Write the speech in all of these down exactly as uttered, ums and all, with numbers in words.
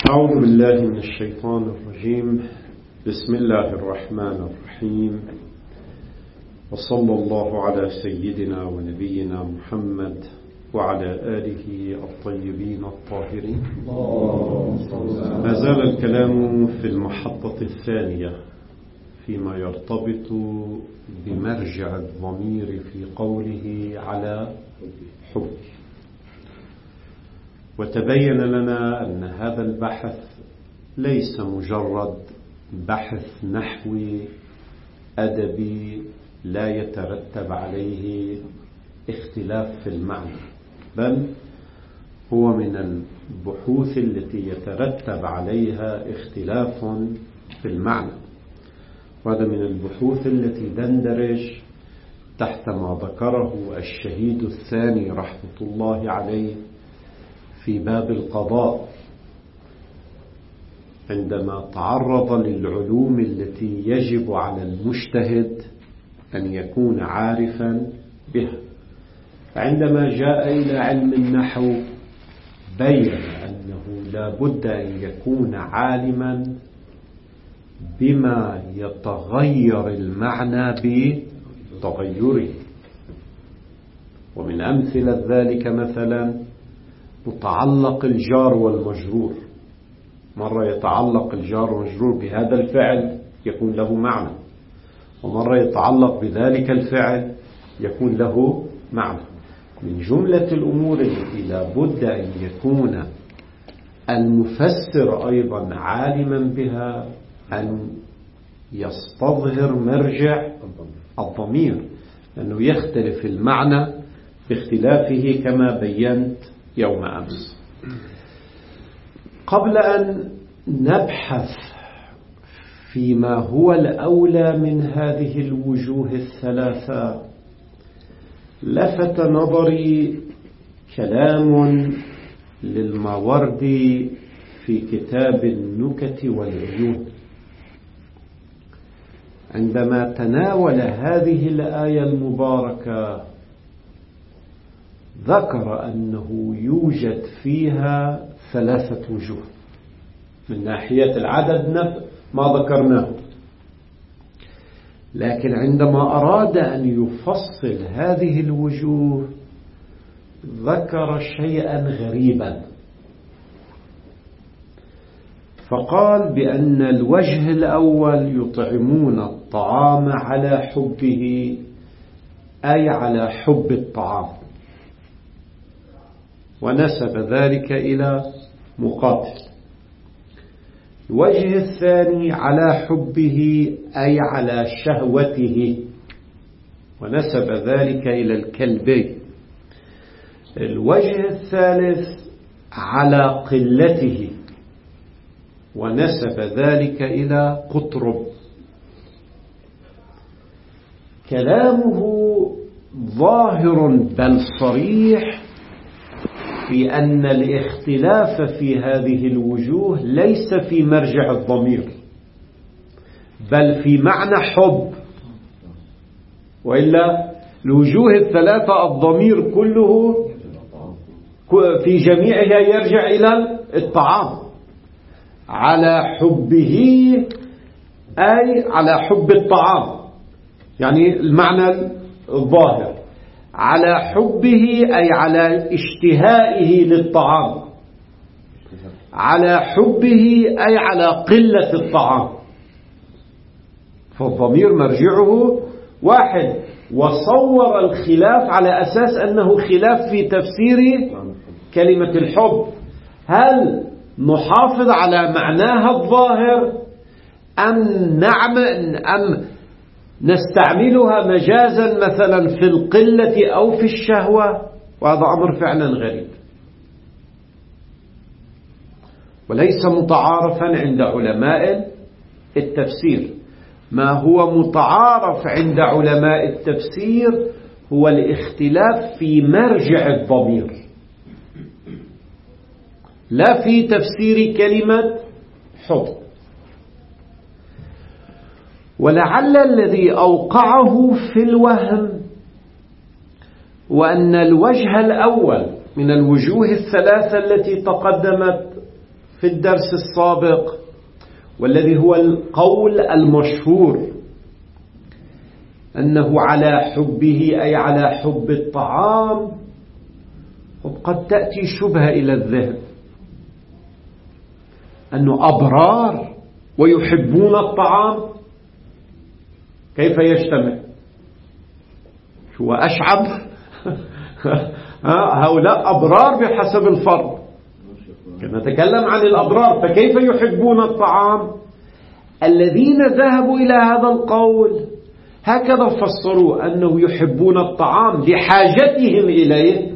أعوذ بالله من الشيطان الرجيم. بسم الله الرحمن الرحيم، وصلى الله على سيدنا ونبينا محمد وعلى آله الطيبين الطاهرين. ما زال الكلام في المحطة الثانية فيما يرتبط بمرجع الضمير في قوله على حب. وتبين لنا أن هذا البحث ليس مجرد بحث نحوي أدبي لا يترتب عليه اختلاف في المعنى، بل هو من البحوث التي يترتب عليها اختلاف في المعنى. وهذا من البحوث التي تندرج تحت ما ذكره الشهيد الثاني رحمة الله عليه في باب القضاء، عندما تعرض للعلوم التي يجب على المجتهد أن يكون عارفا بها. فعندما جاء إلى علم النحو بين أنه لا بد أن يكون عالما بما يتغير المعنى بتغيره. ومن أمثلة ذلك مثلا متعلق الجار والمجرور. مرة يتعلق الجار والمجرور بهذا الفعل يكون له معنى، ومرة يتعلق بذلك الفعل يكون له معنى. من جملة الأمور التي لا بد أن يكون المفسر أيضا عالما بها أن يستظهر مرجع الضمير، لأنه يختلف المعنى باختلافه كما بينت يوم أمس. قبل أن نبحث فيما هو الأولى من هذه الوجوه الثلاثة، لفت نظري كلام للماوردي في كتاب النكت والعيون، عندما تناول هذه الآية المباركة ذكر أنه يوجد فيها ثلاثة وجوه. من ناحية العدد ما ذكرناه، لكن عندما أراد أن يفصل هذه الوجوه ذكر شيئا غريبا، فقال بأن الوجه الأول يطعمون الطعام على حبه، أي على حب الطعام، ونسب ذلك إلى مقاتل. الوجه الثاني على حبه أي على شهوته، ونسب ذلك إلى الكلبي. الوجه الثالث على قلته، ونسب ذلك إلى قطرب. كلامه ظاهر بل صريح في أن الاختلاف في هذه الوجوه ليس في مرجع الضمير بل في معنى حب، وإلا الوجوه الثلاثة الضمير كله في جميعها يرجع إلى الطعام. على حبه أي على حب الطعام، يعني المعنى الظاهر. على حبه أي على اشتهائه للطعام. على حبه أي على قلة الطعام. فالضمير مرجعه واحد، وصور الخلاف على أساس أنه خلاف في تفسير كلمة الحب. هل نحافظ على معناها الظاهر أم نعمل أم نستعملها مجازا مثلا في القلة أو في الشهوة؟ وهذا أمر فعلا غريب وليس متعارفا عند علماء التفسير. ما هو متعارف عند علماء التفسير هو الاختلاف في مرجع الضمير، لا في تفسير كلمة حب. ولعل الذي أوقعه في الوهم وأن الوجه الأول من الوجوه الثلاثة التي تقدمت في الدرس السابق، والذي هو القول المشهور أنه على حبه أي على حب الطعام. قد تأتي شبهة إلى الذهن أنه أبرار ويحبون الطعام، كيف يجتمع؟ شو أشعب؟ هؤلاء أبرار بحسب الفرض، نتكلم عن الأبرار، فكيف يحبون الطعام؟ الذين ذهبوا إلى هذا القول هكذا فسروا أنه يحبون الطعام لحاجتهم إليه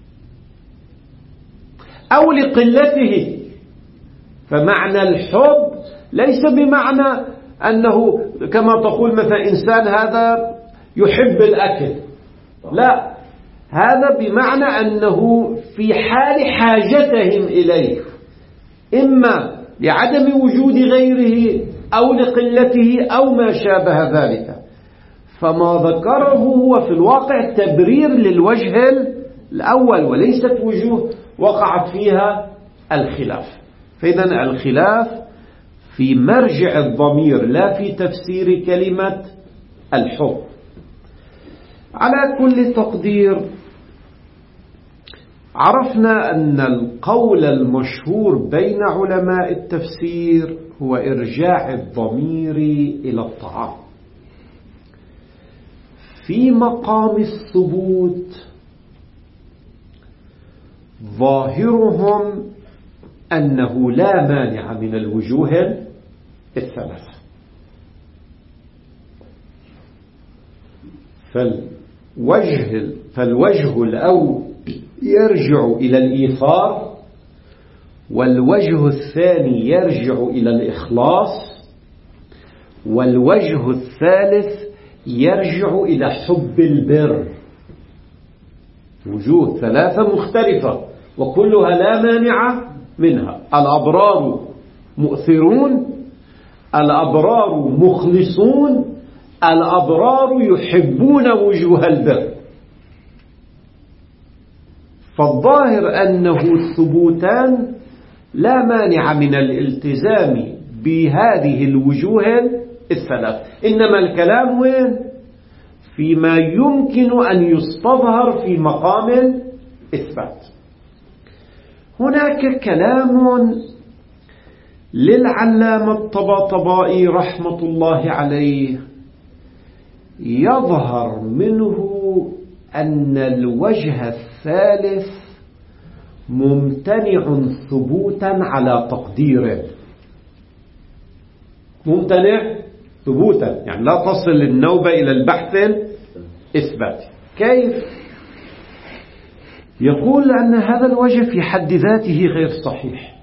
أو لقلته. فمعنى الحب ليس بمعنى أنه كما تقول مثلا إنسان هذا يحب الأكل، لا، هذا بمعنى أنه في حال حاجتهم إليه، إما لعدم وجود غيره أو لقلته أو ما شابه ذلك. فما ذكره هو في الواقع تبرير للوجه الأول، وليست وجوه وقعت فيها الخلاف. فإذا الخلاف في مرجع الضمير لا في تفسير كلمة الحب. على كل تقدير عرفنا أن القول المشهور بين علماء التفسير هو إرجاع الضمير إلى الطعام. في مقام الثبوت ظاهرهم أنه لا مانع من الوجوه الثلاثة، فالوجه, فالوجه الأول يرجع إلى الإيثار، والوجه الثاني يرجع إلى الإخلاص، والوجه الثالث يرجع إلى حب البر. وجوه ثلاثة مختلفة وكلها لا مانع منها. الأبرار مؤثرون، الأبرار مخلصون، الأبرار يحبون وجوه البر. فالظاهر أنه الثبوتان لا مانع من الالتزام بهذه الوجوه الثلاث، إنما الكلام وين؟ فيما يمكن أن يستظهر في مقام الإثبات. هناك كلام للعلامة الطباطبائي رحمة الله عليه يظهر منه أن الوجه الثالث ممتنع ثبوتا على تقديره. ممتنع ثبوتا يعني لا تصل النوبة إلى البحث الإثباتي. كيف؟ يقول أن هذا الوجه في حد ذاته غير صحيح.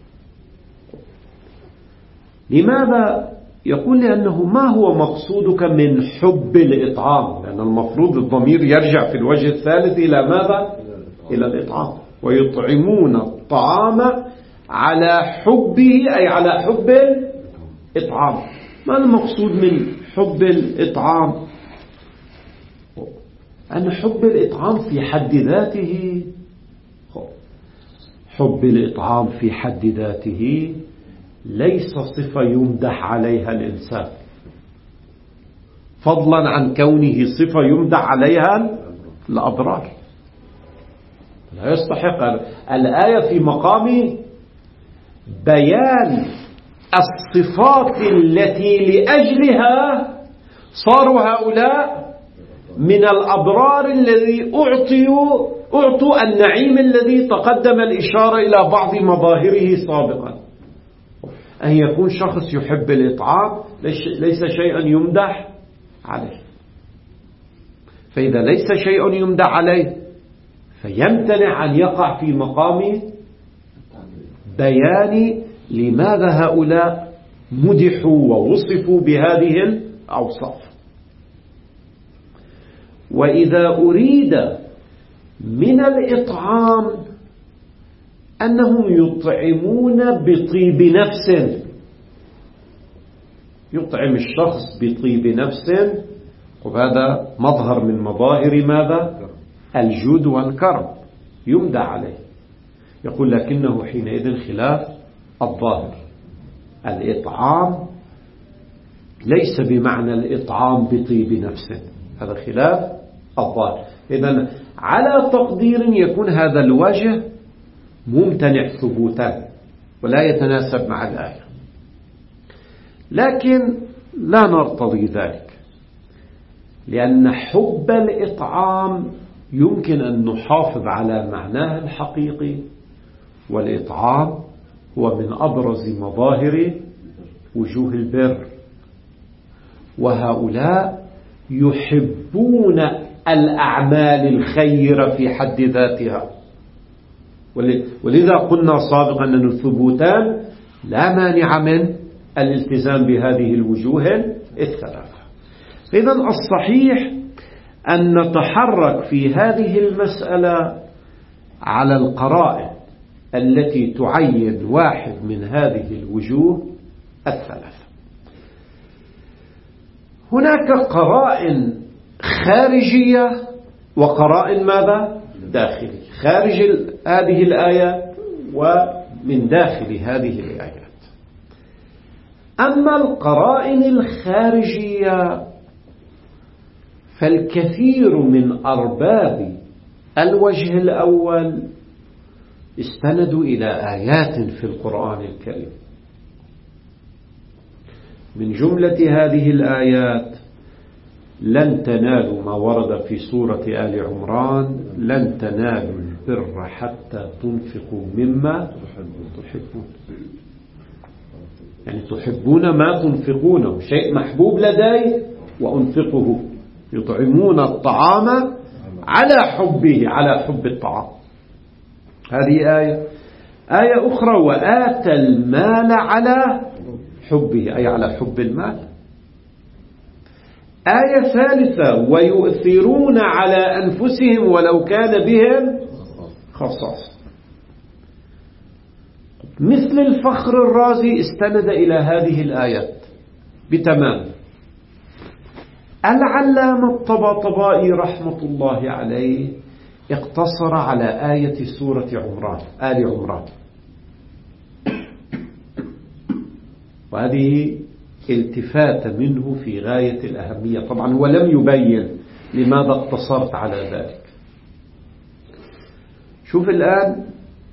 لماذا؟ يقول لأنه ما هو مقصودك من حب الإطعام؟ لأن المفروض الضمير يرجع في الوجه الثالث إلى ماذا؟ إلى الإطعام. ويطعمون الطعام على حبه أي على حب الإطعام. ما المقصود من حب الإطعام؟ أن حب الإطعام في حد ذاته، حب الإطعام في حد ذاته ليس صفة يمدح عليها الإنسان، فضلا عن كونه صفة يمدح عليها الأبرار. لا يستحق. الآية في مقام بيان الصفات التي لأجلها صاروا هؤلاء من الأبرار الذي أعطوا أعطوا النعيم الذي تقدم الإشارة إلى بعض مظاهره سابقا. أن يكون شخص يحب الإطعام ليس شيئا يمدح عليه، فإذا ليس شيء يمدح عليه فيمتنع أن يقع في مقام بيان لماذا هؤلاء مدحوا ووصفوا بهذه الأوصاف. وإذا أريد من الإطعام أنهم يطعمون بطيب نفس، يطعم الشخص بطيب نفس، وهذا مظهر من مظاهر ماذا؟ الجود والكرم، يمدح عليه. يقول لكنه حينئذ خلاف الظاهر. الإطعام ليس بمعنى الإطعام بطيب نفسه، هذا خلاف الظاهر. إذن على تقدير يكون هذا الوجه ممتنع ثبوتا ولا يتناسب مع الآية، لكن لا نرتضي ذلك، لأن حب الإطعام يمكن أن نحافظ على معناه الحقيقي، والإطعام هو من أبرز مظاهر وجوه البر، وهؤلاء يحبون الأعمال الخيرة في حد ذاتها، ولذا قلنا سابقا أن الثبوتان لا مانع من الالتزام بهذه الوجوه الثلاثة. إذن الصحيح أن نتحرك في هذه المسألة على القرائن التي تعين واحد من هذه الوجوه الثلاثة. هناك قرائن خارجية وقرائن ماذا؟ داخلية، خارج هذه الآية ومن داخل هذه الآيات. أما القرائن الخارجية فالكثير من أرباب الوجه الأول استندوا إلى آيات في القرآن الكريم. من جملة هذه الآيات: لن تنالوا ما ورد في سورة آل عمران: لن تنالوا البر حتى تنفقوا مما تحبون. يعني تحبون ما تنفقونه، شيء محبوب لدي وأنفقه. يطعمون الطعام على حبه، على حب الطعام. هذه آية. آية أخرى: وآتى المال على حبه، أي على حب المال. آية ثالثة: ويؤثرون على أنفسهم ولو كان بهم خصاصة. مثل الفخر الرازي استند إلى هذه الآيات بتمام. العلامة الطباطبائي رحمة الله عليه اقتصر على آية سورة عمران، آل عمران، وهذه التفات منه في غاية الأهمية. طبعا هو لم يبين لماذا اقتصرت على ذلك. شوف الآن،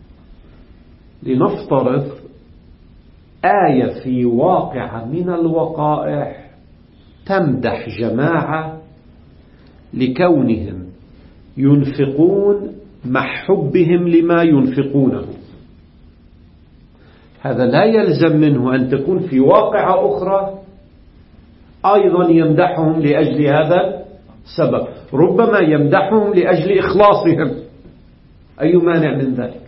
لنفترض آية في واقعة من الوقائع تمدح جماعة لكونهم ينفقون مع حبهم لما ينفقونه. هذا لا يلزم منه أن تكون في واقعة أخرى أيضا يمدحهم لأجل هذا السبب، ربما يمدحهم لأجل إخلاصهم. أي مانع من ذلك؟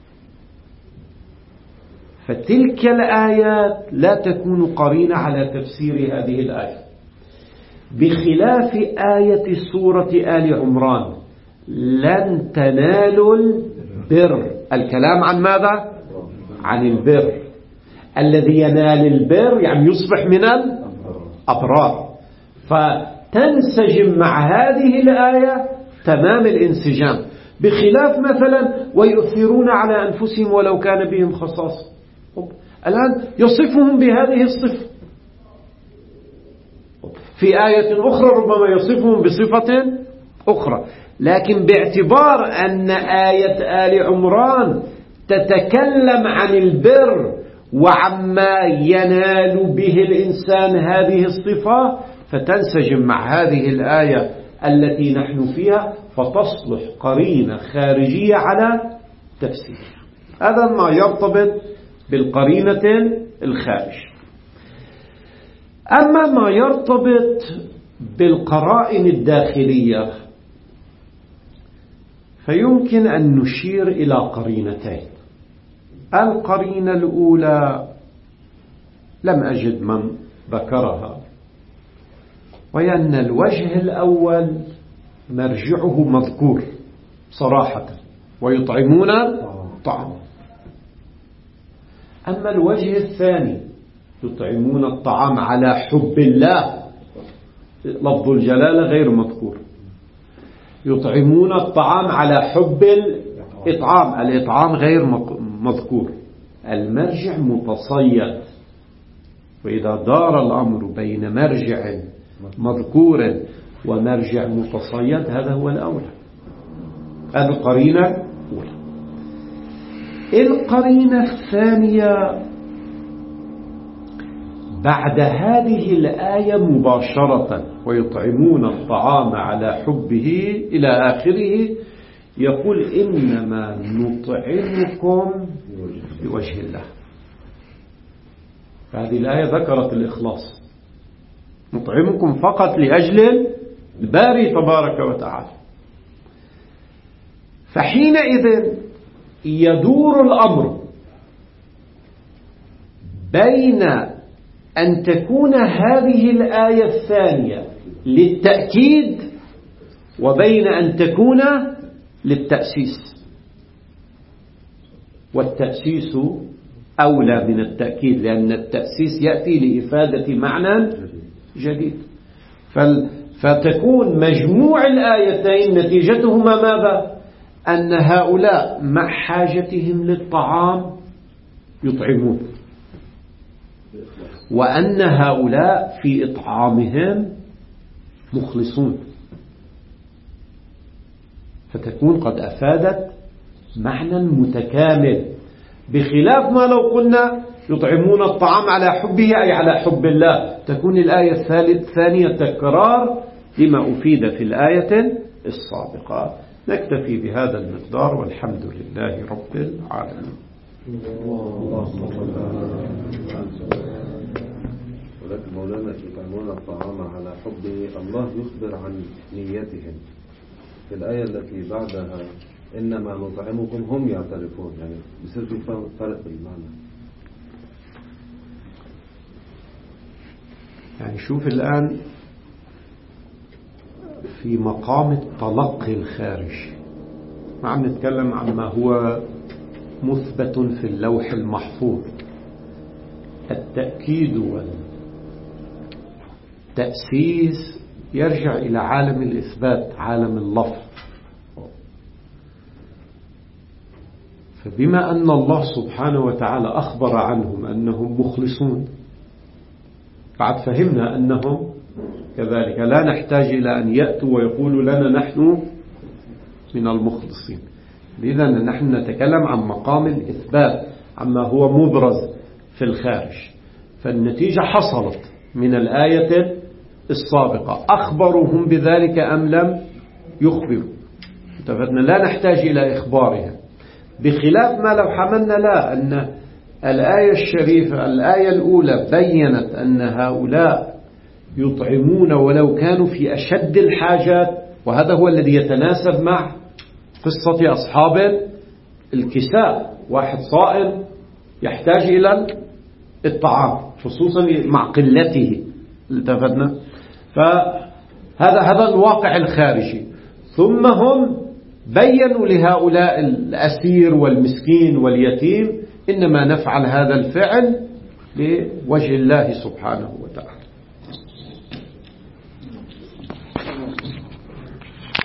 فتلك الآيات لا تكون قرينة على تفسير هذه الآية، بخلاف آية سورة آل عمران: لن تنالوا البر. الكلام عن ماذا؟ عن البر. الذي ينال البر يعني يصبح من الأبرار، فتنسجم مع هذه الآية تمام الانسجام. بخلاف مثلا: ويؤثرون على أنفسهم ولو كان بهم خصاصة. الآن يصفهم بهذه الصفة، في آية أخرى ربما يصفهم بصفة أخرى، لكن باعتبار أن آية آل عمران تتكلم عن البر وعما ينال به الإنسان هذه الصفة، فتنسجم مع هذه الآية التي نحن فيها، فتصلح قرينة خارجية على تفسيرها. هذا ما يرتبط بالقرينة الخارج. أما ما يرتبط بالقرائن الداخلية فيمكن أن نشير إلى قرينتين. القرينة الأولى لم أجد من ذكرها، وهي أن الوجه الأول مرجعه مذكور صراحة: ويطعمون الطعام. أما الوجه الثاني: يطعمون الطعام على حب الله، لفظ الجلالة غير مذكور. يطعمون الطعام على حب الإطعام، الإطعام غير مذكور. المرجع متصيد، وإذا دار الأمر بين مرجع مذكور ومرجع متصيد هذا هو الأولى. هذه القرينة الأولى. القرينة الثانية بعد هذه الآية مباشرة ويطعمون الطعام على حبه إلى آخره يقول إنما نطعمكم لوجه الله. هذه الآية ذكرت الإخلاص، نطعمكم فقط لأجل الباري تبارك وتعالى. فحينئذ يدور الأمر بين أن تكون هذه الآية الثانية للتأكيد وبين أن تكون للتأسيس، والتأسيس أولى من التأكيد لأن التأسيس يأتي لإفادة معنى جديد. فتكون مجموع الآيتين نتيجتهما ماذا؟ أن هؤلاء مع حاجتهم للطعام يطعمون، وأن هؤلاء في إطعامهم مخلصون، فتكون قد أفادت معنى متكامل، بخلاف ما لو قلنا يطعمون الطعام على حبه أي على حب الله، تكون الآية الثانية تكرار لما أفيد في الآية السابقة. نكتفي بهذا المقدار والحمد لله رب العالمين. ولكن مولانا يطعمون الطعام على حبه، الله يخبر عن نيتهم في الآية التي بعدها إنما نطعمكم، هم يعترفون، يعني بصير في فرق بالمعنى. يعني شوف الآن في مقام التلقي الخارجي، ما عم نتكلم عن ما هو مثبت في اللوح المحفوظ. التأكيد والتأسيس يرجع إلى عالم الإثبات، عالم اللفظ. فبما أن الله سبحانه وتعالى أخبر عنهم أنهم مخلصون، بعد فهمنا أنهم كذلك، لا نحتاج إلى أن يأتوا ويقولوا لنا نحن من المخلصين. لذا نحن نتكلم عن مقام الإثبات عما هو مبرز في الخارج. فالنتيجة حصلت من الآية السابقة، أخبرهم بذلك أم لم يخبروا؟ اتفقنا لا نحتاج إلى إخبارهم، بخلاف ما لو حملنا لا أن الآية الشريفة الآية الأولى بيّنت أن هؤلاء يطعمون ولو كانوا في أشد الحاجات، وهذا هو الذي يتناسب مع قصة أصحاب الكساء، واحد صائم يحتاج إلى الطعام خصوصا مع قلته، التفتنا. فهذا هذا الواقع الخارجي. ثم هم بيّنوا لهؤلاء الأسير والمسكين واليتيم إنما نفعل هذا الفعل لوجه الله سبحانه وتعالى.